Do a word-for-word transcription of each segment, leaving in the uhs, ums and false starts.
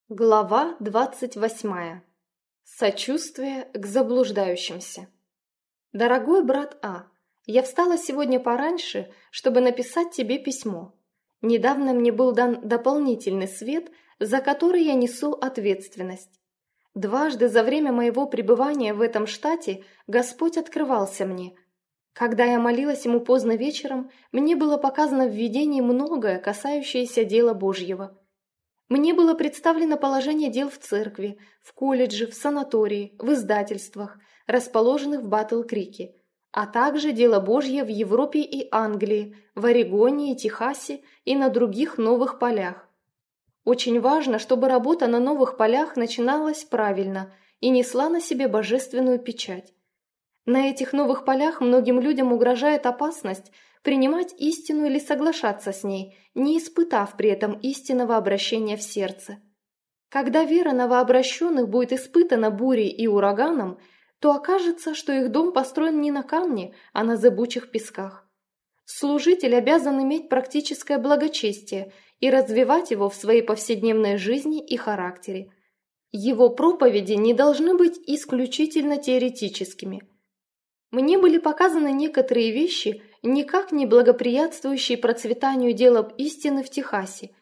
Глава двадцать восьмая. Сочувствие к заблуждающимся. Дорогой брат А, я встала сегодня пораньше, чтобы написать тебе письмо. Недавно мне был дан дополнительный свет, за который я несу ответственность. Дважды за время моего пребывания в этом штате Господь открывался мне. Когда я молилась Ему поздно вечером, мне было показано в видении многое, касающееся дела Божьего. Мне было представлено положение дел в церкви, в колледже, в санатории, в издательствах, расположенных в Батл-Крике, а также дело Божье в Европе и Англии, в Орегоне и Техасе и на других новых полях. Очень важно, чтобы работа на новых полях начиналась правильно и несла на себе божественную печать. На этих новых полях многим людям угрожает опасность принимать истину или соглашаться с ней, не испытав при этом истинного обращения в сердце. Когда вера новообращенных будет испытана бурей и ураганом, то окажется, что их дом построен не на камне, а на зыбучих песках. Служитель обязан иметь практическое благочестие и развивать его в своей повседневной жизни и характере. Его проповеди не должны быть исключительно теоретическими. Мне были показаны некоторые вещи, никак не благоприятствующие процветанию дела истины в Техасе.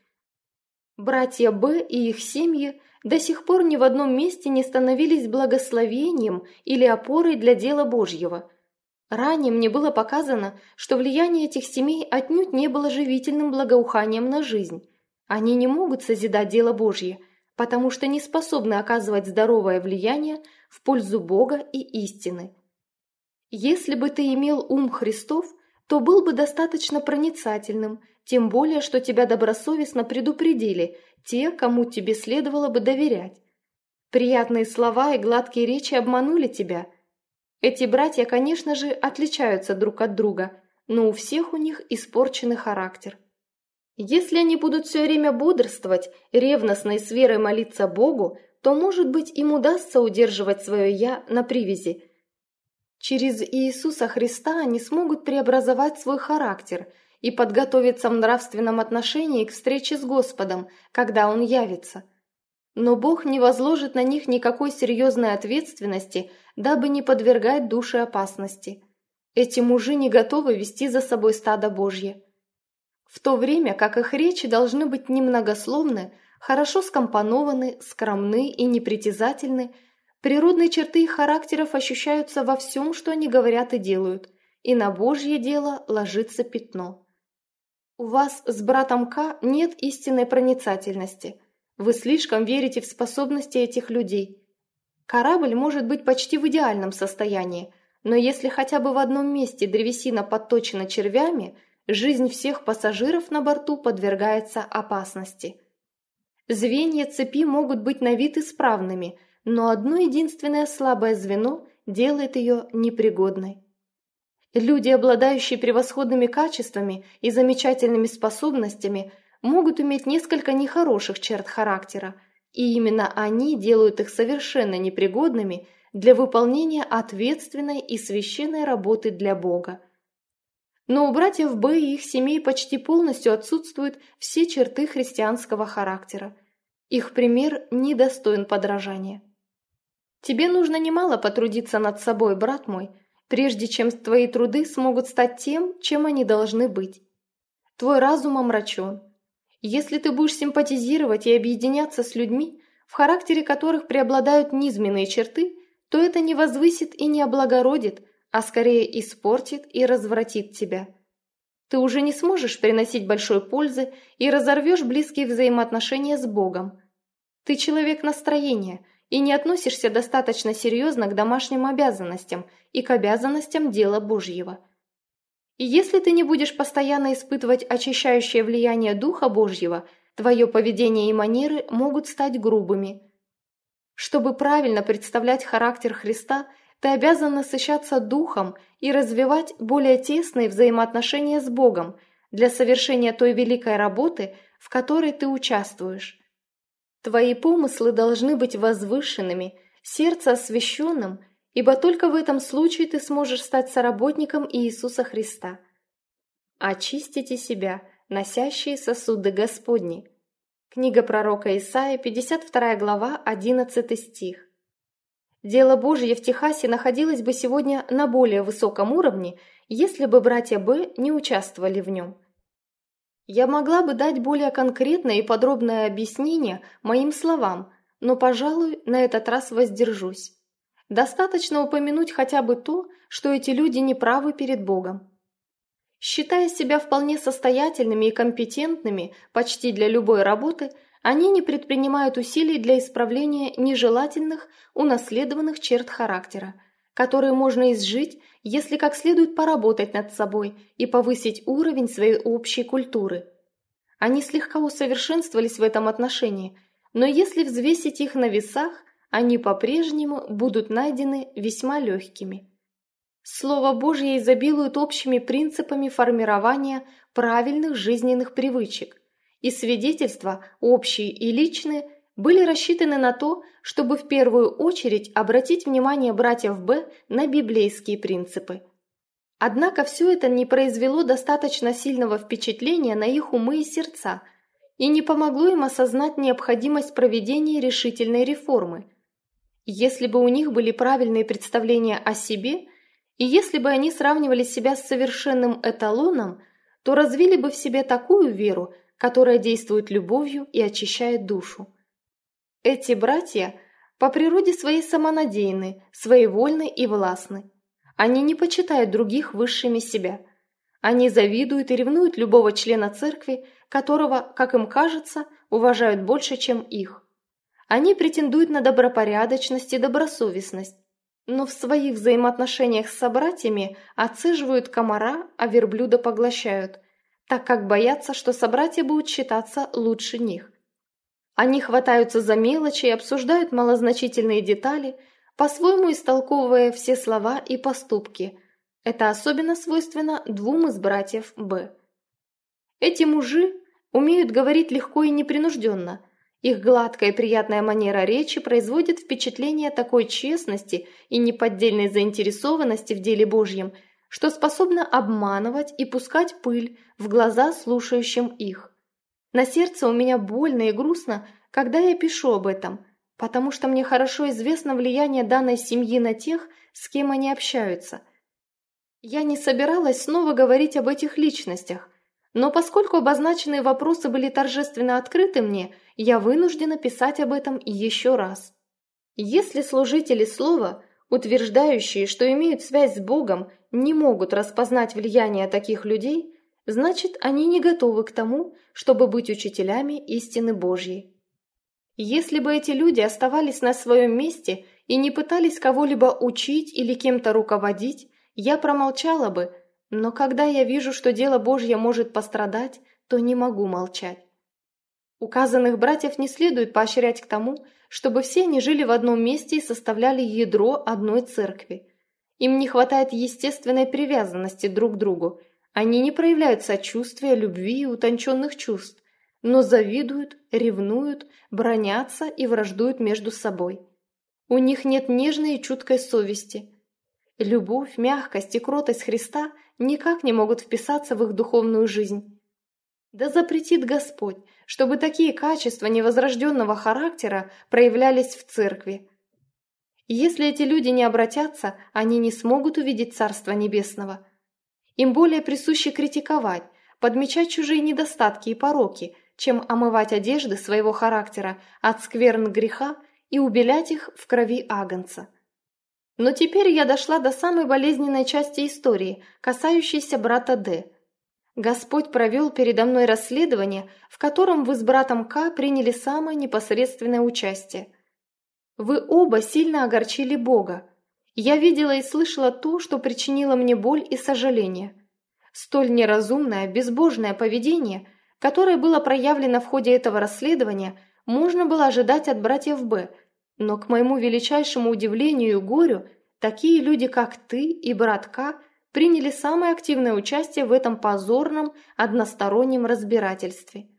Братья Б и их семьи до сих пор ни в одном месте не становились благословением или опорой для дела Божьего. Ранее мне было показано, что влияние этих семей отнюдь не было живительным благоуханием на жизнь. Они не могут созидать дело Божье, потому что не способны оказывать здоровое влияние в пользу Бога и истины. Если бы ты имел ум Христов, то был бы достаточно проницательным, тем более, что тебя добросовестно предупредили те, кому тебе следовало бы доверять. Приятные слова и гладкие речи обманули тебя. Эти братья, конечно же, отличаются друг от друга, но у всех у них испорченный характер. Если они будут все время бодрствовать, ревностно и с верой молиться Богу, то, может быть, им удастся удерживать свое «я» на привязи. Через Иисуса Христа они смогут преобразовать свой характер и подготовиться в нравственном отношении к встрече с Господом, когда Он явится. Но Бог не возложит на них никакой серьезной ответственности, дабы не подвергать души опасности. Эти мужи не готовы вести за собой стадо Божье. В то время как их речи должны быть немногословны, хорошо скомпонованы, скромны и непритязательны, природные черты их характеров ощущаются во всем, что они говорят и делают, и на Божье дело ложится пятно. У вас с братом К нет истинной проницательности. Вы слишком верите в способности этих людей. Корабль может быть почти в идеальном состоянии, но если хотя бы в одном месте древесина подточена червями, жизнь всех пассажиров на борту подвергается опасности. Звенья цепи могут быть на вид исправными, но одно единственное слабое звено делает ее непригодной. Люди, обладающие превосходными качествами и замечательными способностями, могут иметь несколько нехороших черт характера, и именно они делают их совершенно непригодными для выполнения ответственной и священной работы для Бога. Но у братьев Б и их семей почти полностью отсутствуют все черты христианского характера. Их пример недостоин подражания. Тебе нужно немало потрудиться над собой, брат мой, прежде чем твои труды смогут стать тем, чем они должны быть. Твой разум омрачен. Если ты будешь симпатизировать и объединяться с людьми, в характере которых преобладают низменные черты, то это не возвысит и не облагородит, а скорее испортит и развратит тебя. Ты уже не сможешь приносить большой пользы и разорвешь близкие взаимоотношения с Богом. Ты человек настроения и не относишься достаточно серьезно к домашним обязанностям и к обязанностям дела Божьего. И если ты не будешь постоянно испытывать очищающее влияние Духа Божьего, твое поведение и манеры могут стать грубыми. Чтобы правильно представлять характер Христа, ты обязан насыщаться Духом и развивать более тесные взаимоотношения с Богом для совершения той великой работы, в которой ты участвуешь. Твои помыслы должны быть возвышенными, сердце освященным, ибо только в этом случае ты сможешь стать соработником Иисуса Христа. Очистите себя, носящие сосуды Господни. Книга пророка Исаии, пятьдесят вторая глава, одиннадцатый стих. Дело Божье в Техасе находилось бы сегодня на более высоком уровне, если бы братья Б не участвовали в нем. Я могла бы дать более конкретное и подробное объяснение моим словам, но, пожалуй, на этот раз воздержусь. Достаточно упомянуть хотя бы то, что эти люди не правы перед Богом. Считая себя вполне состоятельными и компетентными почти для любой работы, они не предпринимают усилий для исправления нежелательных, унаследованных черт характера, которые можно изжить, если как следует поработать над собой и повысить уровень своей общей культуры. Они слегка усовершенствовались в этом отношении, но если взвесить их на весах, они по-прежнему будут найдены весьма легкими. Слово Божье изобилует общими принципами формирования правильных жизненных привычек, и свидетельства, общие и личные, были рассчитаны на то, чтобы в первую очередь обратить внимание братьев Б на библейские принципы. Однако все это не произвело достаточно сильного впечатления на их умы и сердца и не помогло им осознать необходимость проведения решительной реформы. Если бы у них были правильные представления о себе, и если бы они сравнивали себя с совершенным эталоном, то развили бы в себе такую веру, которая действует любовью и очищает душу. Эти братья по природе своей самонадеянны, своевольны и властны. Они не почитают других высшими себя. Они завидуют и ревнуют любого члена церкви, которого, как им кажется, уважают больше, чем их. Они претендуют на добропорядочность и добросовестность, но в своих взаимоотношениях с собратьями отцеживают комара, а верблюда поглощают, так как боятся, что собратья будут считаться лучше них. Они хватаются за мелочи и обсуждают малозначительные детали, по-своему истолковывая все слова и поступки. Это особенно свойственно двум из братьев Б. Эти мужи умеют говорить легко и непринужденно. Их гладкая и приятная манера речи производит впечатление такой честности и неподдельной заинтересованности в деле Божьем, что способна обманывать и пускать пыль в глаза слушающим их. На сердце у меня больно и грустно, когда я пишу об этом, потому что мне хорошо известно влияние данной семьи на тех, с кем они общаются. Я не собиралась снова говорить об этих личностях, но поскольку обозначенные вопросы были торжественно открыты мне, я вынуждена писать об этом еще раз. Если служители слова, утверждающие, что имеют связь с Богом, не могут распознать влияние таких людей, значит, они не готовы к тому, чтобы быть учителями истины Божьей. Если бы эти люди оставались на своем месте и не пытались кого-либо учить или кем-то руководить, я промолчала бы, но когда я вижу, что дело Божье может пострадать, то не могу молчать. Указанных братьев не следует поощрять к тому, чтобы все они жили в одном месте и составляли ядро одной церкви. Им не хватает естественной привязанности друг к другу. Они не проявляют сочувствия, любви и утонченных чувств, но завидуют, ревнуют, бранятся и враждуют между собой. У них нет нежной и чуткой совести. Любовь, мягкость и кротость Христа никак не могут вписаться в их духовную жизнь. Да запретит Господь, чтобы такие качества невозрожденного характера проявлялись в церкви. Если эти люди не обратятся, они не смогут увидеть Царство Небесного. Им более присуще критиковать, подмечать чужие недостатки и пороки, чем омывать одежды своего характера от скверн греха и убелять их в крови агнца. Но теперь я дошла до самой болезненной части истории, касающейся брата Д. Господь провел передо мной расследование, в котором вы с братом К приняли самое непосредственное участие. Вы оба сильно огорчили Бога. Я видела и слышала то, что причинило мне боль и сожаление. Столь неразумное, безбожное поведение, которое было проявлено в ходе этого расследования, можно было ожидать от братьев Б, но, к моему величайшему удивлению и горю, такие люди, как ты и брат К, приняли самое активное участие в этом позорном одностороннем разбирательстве.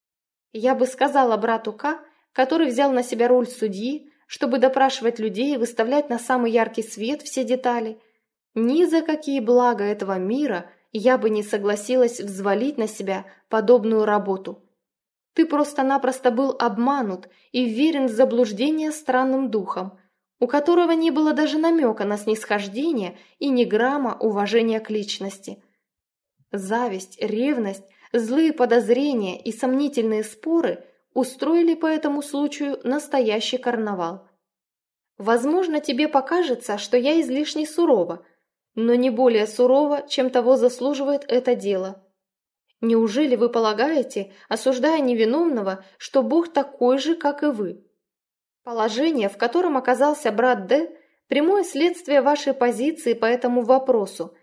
Я бы сказала брату К, который взял на себя роль судьи, чтобы допрашивать людей и выставлять на самый яркий свет все детали, ни за какие блага этого мира я бы не согласилась взвалить на себя подобную работу. Ты просто-напросто был обманут и вверен в заблуждение странным духом, у которого не было даже намека на снисхождение и ни грамма уважения к личности. Зависть, ревность, злые подозрения и сомнительные споры устроили по этому случаю настоящий карнавал. Возможно, тебе покажется, что я излишне сурова, но не более сурова, чем того заслуживает это дело. Неужели вы полагаете, осуждая невиновного, что Бог такой же, как и вы? Положение, в котором оказался брат Д, прямое следствие вашей позиции по этому вопросу.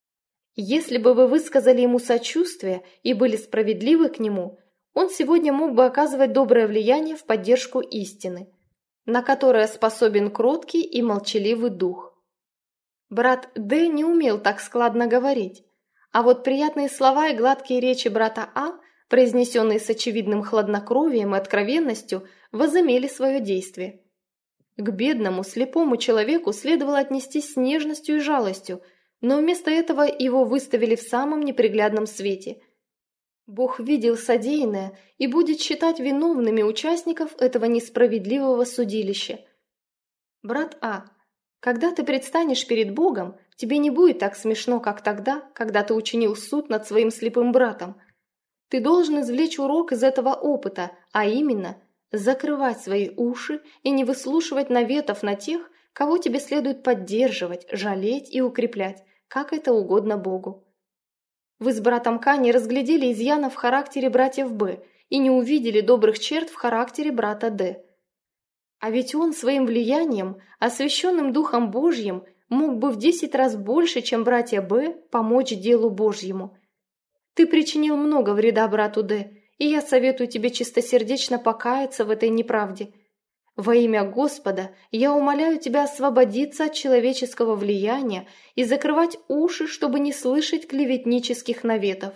Если бы вы высказали ему сочувствие и были справедливы к нему, он сегодня мог бы оказывать доброе влияние в поддержку истины, на которое способен кроткий и молчаливый дух. Брат Д не умел так складно говорить, а вот приятные слова и гладкие речи брата А, произнесенные с очевидным хладнокровием и откровенностью, возымели свое действие. К бедному, слепому человеку следовало отнестись с нежностью и жалостью, но вместо этого его выставили в самом неприглядном свете. Бог видел содеянное и будет считать виновными участников этого несправедливого судилища. Брат А, когда ты предстанешь перед Богом, тебе не будет так смешно, как тогда, когда ты учинил суд над своим слепым братом. Ты должен извлечь урок из этого опыта, а именно закрывать свои уши и не выслушивать наветов на тех, кого тебе следует поддерживать, жалеть и укреплять, как это угодно Богу. Вы с братом К не разглядели изъянов в характере братьев Б и не увидели добрых черт в характере брата Д. А ведь он своим влиянием, освященным Духом Божьим, мог бы в десять раз больше, чем братья Б, помочь делу Божьему. Ты причинил много вреда брату Д, и я советую тебе чистосердечно покаяться в этой неправде. Во имя Господа я умоляю тебя освободиться от человеческого влияния и закрывать уши, чтобы не слышать клеветнических наветов.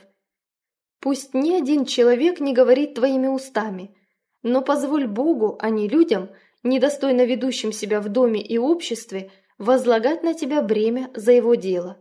Пусть ни один человек не говорит твоими устами, но позволь Богу, а не людям, недостойно ведущим себя в доме и обществе, возлагать на тебя бремя за его дело.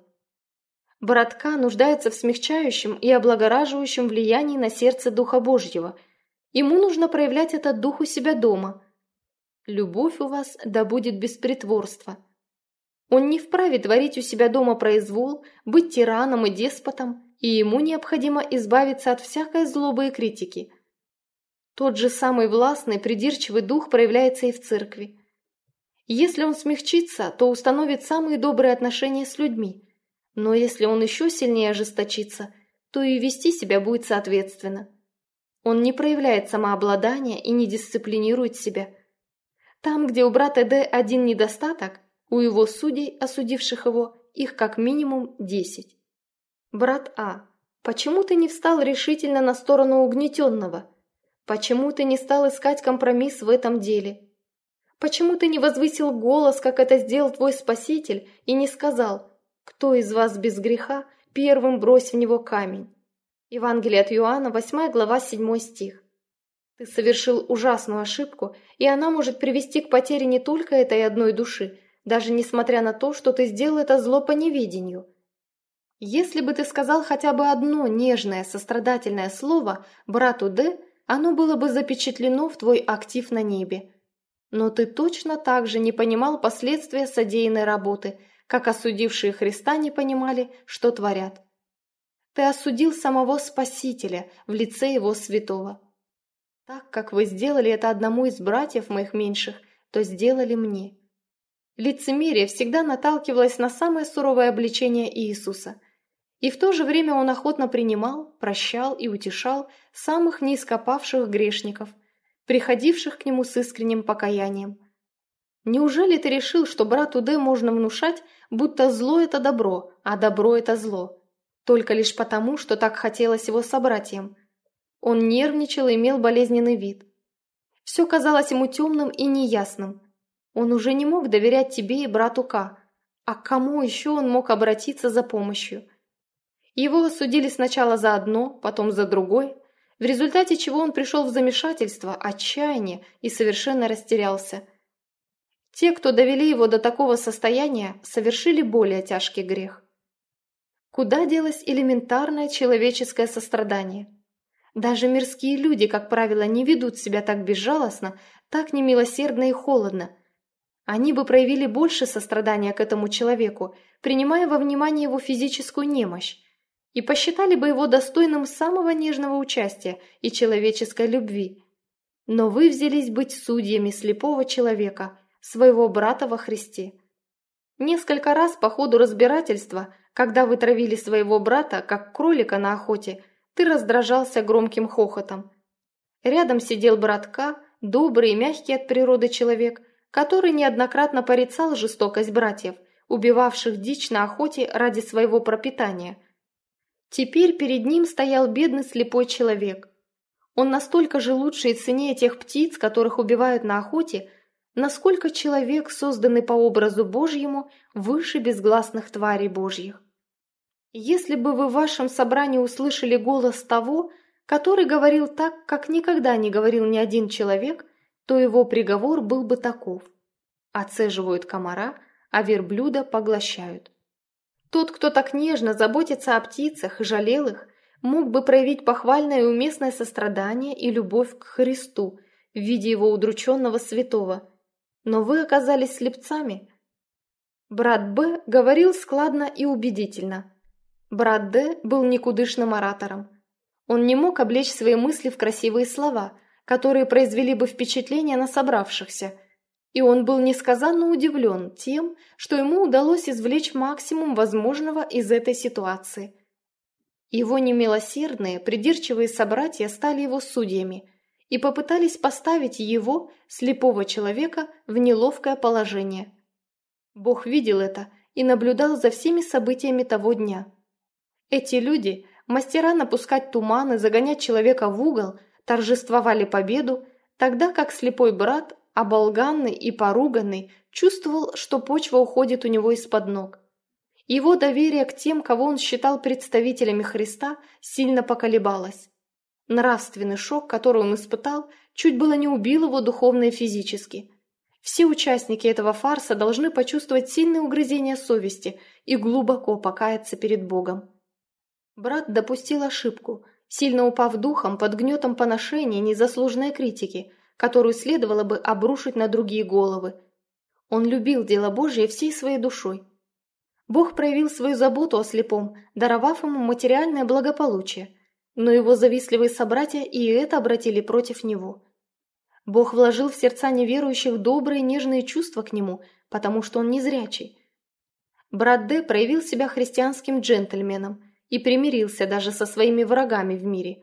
Брат К нуждается в смягчающем и облагораживающем влиянии на сердце Духа Божьего. Ему нужно проявлять этот дух у себя дома. Любовь у вас да будет без притворства. Он не вправе творить у себя дома произвол, быть тираном и деспотом, и ему необходимо избавиться от всякой злобы и критики. Тот же самый властный, придирчивый дух проявляется и в церкви. Если он смягчится, то установит самые добрые отношения с людьми, но если он еще сильнее ожесточится, то и вести себя будет соответственно. Он не проявляет самообладания и не дисциплинирует себя. Там, где у брата Д один недостаток, у его судей, осудивших его, их как минимум десять. Брат А, почему ты не встал решительно на сторону угнетенного? Почему ты не стал искать компромисс в этом деле? Почему ты не возвысил голос, как это сделал твой Спаситель, и не сказал: «Кто из вас без греха, первым брось в него камень»? Евангелие от Иоанна, восьмая глава, седьмой стих. Ты совершил ужасную ошибку, и она может привести к потере не только этой одной души, даже несмотря на то, что ты сделал это зло по неведению. Если бы ты сказал хотя бы одно нежное, сострадательное слово брату Д, оно было бы запечатлено в твой актив на небе. Но ты точно так же не понимал последствия содеянной работы, как осудившие Христа не понимали, что творят. Ты осудил самого Спасителя в лице Его святого. Так, как вы сделали это одному из братьев моих меньших, то сделали мне. Лицемерие всегда наталкивалось на самое суровое обличение Иисуса, и в то же время он охотно принимал, прощал и утешал самых неископавших грешников, приходивших к нему с искренним покаянием. Неужели ты решил, что брату Д можно внушать, будто зло – это добро, а добро – это зло, только лишь потому, что так хотелось его собратьям? Он нервничал и имел болезненный вид. Все казалось ему темным и неясным. Он уже не мог доверять тебе и брату К. А к кому еще он мог обратиться за помощью? Его осудили сначала за одно, потом за другое, в результате чего он пришел в замешательство, отчаяние и совершенно растерялся. Те, кто довели его до такого состояния, совершили более тяжкий грех. Куда делось элементарное человеческое сострадание? Даже мирские люди, как правило, не ведут себя так безжалостно, так немилосердно и холодно. Они бы проявили больше сострадания к этому человеку, принимая во внимание его физическую немощь, и посчитали бы его достойным самого нежного участия и человеческой любви. Но вы взялись быть судьями слепого человека, своего брата во Христе. Несколько раз по ходу разбирательства, когда вы травили своего брата, как кролика на охоте, ты раздражался громким хохотом. Рядом сидел брат К, добрый и мягкий от природы человек, который неоднократно порицал жестокость братьев, убивавших дичь на охоте ради своего пропитания. Теперь перед ним стоял бедный слепой человек. Он настолько же лучше и ценнее тех птиц, которых убивают на охоте, насколько человек, созданный по образу Божьему, выше безгласных тварей Божьих. Если бы вы в вашем собрании услышали голос того, который говорил так, как никогда не говорил ни один человек, то его приговор был бы таков: оцеживают комара, а верблюда поглощают. Тот, кто так нежно заботится о птицах и жалел их, мог бы проявить похвальное и уместное сострадание и любовь к Христу в виде его удрученного святого. Но вы оказались слепцами. Брат Б говорил складно и убедительно. Брат Д был никудышным оратором. Он не мог облечь свои мысли в красивые слова, которые произвели бы впечатление на собравшихся, и он был несказанно удивлен тем, что ему удалось извлечь максимум возможного из этой ситуации. Его немилосердные, придирчивые собратья стали его судьями и попытались поставить его, слепого человека, в неловкое положение. Бог видел это и наблюдал за всеми событиями того дня. Эти люди, мастера напускать туман и загонять человека в угол, торжествовали победу, тогда как слепой брат, оболганный и поруганный, чувствовал, что почва уходит у него из-под ног. Его доверие к тем, кого он считал представителями Христа, сильно поколебалось. Нравственный шок, который он испытал, чуть было не убил его духовно и физически. Все участники этого фарса должны почувствовать сильное угрызение совести и глубоко покаяться перед Богом. Брат допустил ошибку, сильно упав духом под гнетом поношения незаслуженной критики, которую следовало бы обрушить на другие головы. Он любил дело Божье всей своей душой. Бог проявил свою заботу о слепом, даровав ему материальное благополучие, но его завистливые собратья и это обратили против него. Бог вложил в сердца неверующих добрые нежные чувства к нему, потому что он незрячий. Брат Д проявил себя христианским джентльменом и примирился даже со своими врагами в мире.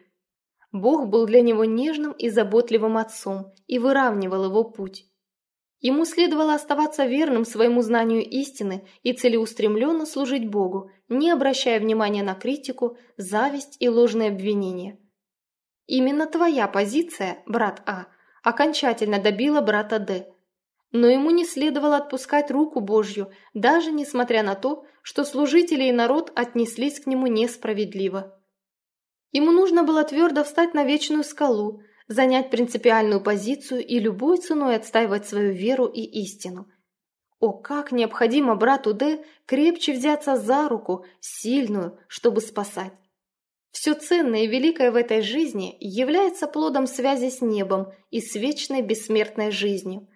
Бог был для него нежным и заботливым отцом и выравнивал его путь. Ему следовало оставаться верным своему знанию истины и целеустремленно служить Богу, не обращая внимания на критику, зависть и ложные обвинения. Именно твоя позиция, брат А, окончательно добила брата Д. Но ему не следовало отпускать руку Божью, даже несмотря на то, что служители и народ отнеслись к нему несправедливо. Ему нужно было твердо встать на вечную скалу, занять принципиальную позицию и любой ценой отстаивать свою веру и истину. О, как необходимо брату Д крепче взяться за руку, сильную, чтобы спасать. Все ценное и великое в этой жизни является плодом связи с небом и с вечной бессмертной жизнью.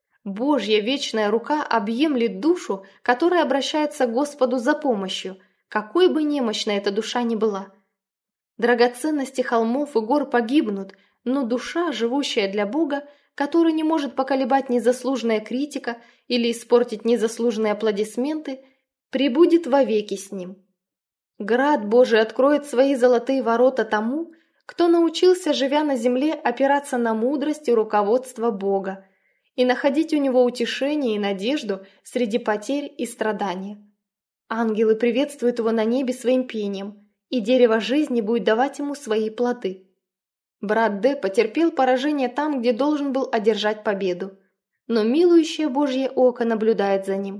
Божья вечная рука объемлет душу, которая обращается к Господу за помощью, какой бы немощной эта душа ни была. Драгоценности холмов и гор погибнут, но душа, живущая для Бога, которую не может поколебать незаслуженная критика или испортить незаслуженные аплодисменты, пребудет вовеки с ним. Град Божий откроет свои золотые ворота тому, кто научился, живя на земле, опираться на мудрость и руководство Бога и находить у него утешение и надежду среди потерь и страдания. Ангелы приветствуют его на небе своим пением, и дерево жизни будет давать ему свои плоды. Брат Д потерпел поражение там, где должен был одержать победу, но милующее Божье око наблюдает за ним.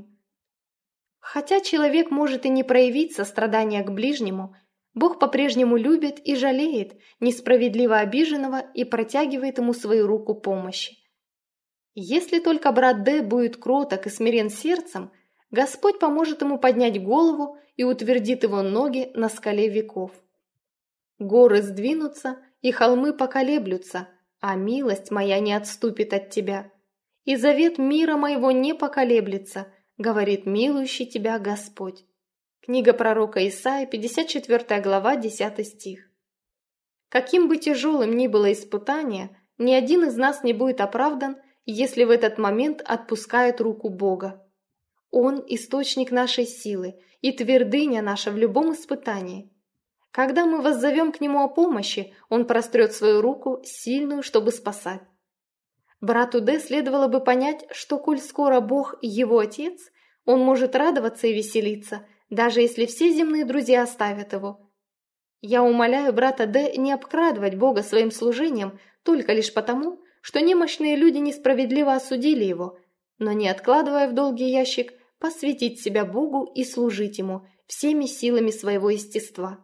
Хотя человек может и не проявить сострадания к ближнему, Бог по-прежнему любит и жалеет несправедливо обиженного и протягивает ему свою руку помощи. Если только брат Д будет кроток и смирен сердцем, Господь поможет ему поднять голову и утвердит его ноги на скале веков. Горы сдвинутся, и холмы поколеблются, а милость моя не отступит от тебя. И завет мира моего не поколеблется, говорит милующий тебя Господь». Книга пророка Исаии, пятьдесят четвёртая глава, десятый стих. Каким бы тяжелым ни было испытание, ни один из нас не будет оправдан, если в этот момент отпускает руку Бога. Он – источник нашей силы и твердыня наша в любом испытании. Когда мы воззовем к Нему о помощи, Он прострет свою руку, сильную, чтобы спасать. Брату Д следовало бы понять, что, коль скоро Бог – его Отец, он может радоваться и веселиться, даже если все земные друзья оставят его. Я умоляю брата Д не обкрадывать Бога своим служением только лишь потому, что немощные люди несправедливо осудили его, но, не откладывая в долгий ящик, посвятить себя Богу и служить Ему всеми силами своего естества.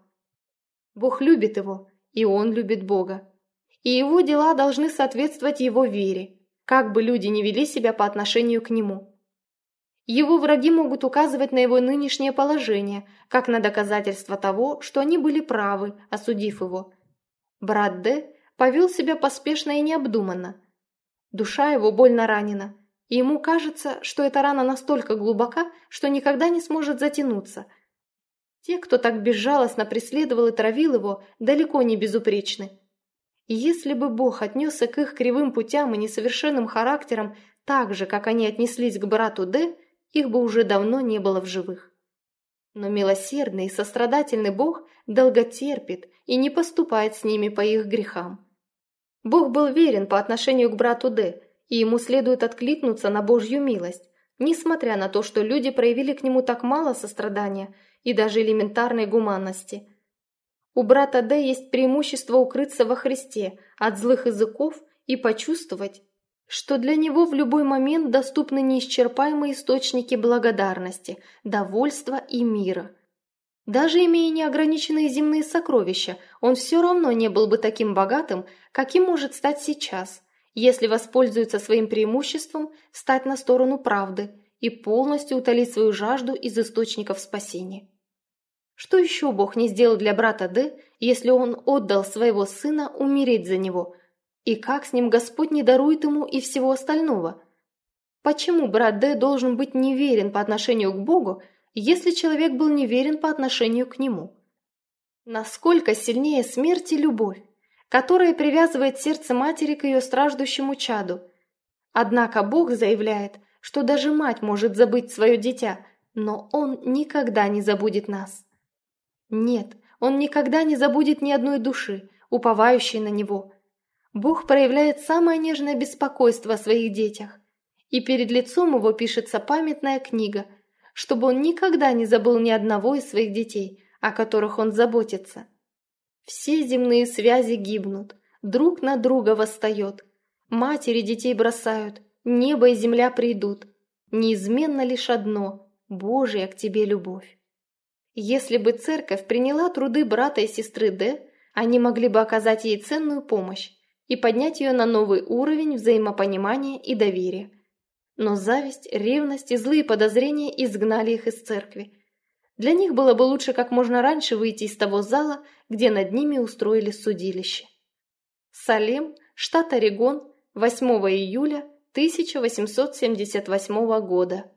Бог любит его, и он любит Бога. И его дела должны соответствовать его вере, как бы люди ни вели себя по отношению к нему. Его враги могут указывать на его нынешнее положение, как на доказательство того, что они были правы, осудив его. Брат Д повел себя поспешно и необдуманно. Душа его больно ранена, и ему кажется, что эта рана настолько глубока, что никогда не сможет затянуться. Те, кто так безжалостно преследовал и травил его, далеко не безупречны. И если бы Бог отнесся к их кривым путям и несовершенным характерам так же, как они отнеслись к брату Д, их бы уже давно не было в живых. Но милосердный и сострадательный Бог долготерпит и не поступает с ними по их грехам. Бог был верен по отношению к брату Д, и ему следует откликнуться на Божью милость, несмотря на то, что люди проявили к нему так мало сострадания и даже элементарной гуманности. У брата Д есть преимущество укрыться во Христе от злых языков и почувствовать, что для него в любой момент доступны неисчерпаемые источники благодарности, довольства и мира. Даже имея неограниченные земные сокровища, он все равно не был бы таким богатым, каким может стать сейчас, если воспользуется своим преимуществом встать на сторону правды и полностью утолить свою жажду из источников спасения. Что еще Бог не сделал для брата Д, если он отдал своего сына умереть за него? И как с ним Господь не дарует ему и всего остального? Почему брат Д должен быть неверен по отношению к Богу, если человек был неверен по отношению к нему? Насколько сильнее смерти любовь, которая привязывает сердце матери к ее страждущему чаду. Однако Бог заявляет, что даже мать может забыть свое дитя, но Он никогда не забудет нас. Нет, Он никогда не забудет ни одной души, уповающей на Него. Бог проявляет самое нежное беспокойство о своих детях, и перед лицом Его пишется памятная книга, чтобы Он никогда не забыл ни одного из своих детей, о которых Он заботится. Все земные связи гибнут, друг на друга восстает, матери детей бросают, небо и земля придут. Неизменно лишь одно – Божья к тебе любовь. Если бы церковь приняла труды брата и сестры Д, они могли бы оказать ей ценную помощь и поднять ее на новый уровень взаимопонимания и доверия. Но зависть, ревность и злые подозрения изгнали их из церкви. Для них было бы лучше как можно раньше выйти из того зала, где над ними устроили судилище. Салем, штат Орегон, восьмого июля тысяча восемьсот семьдесят восьмого года.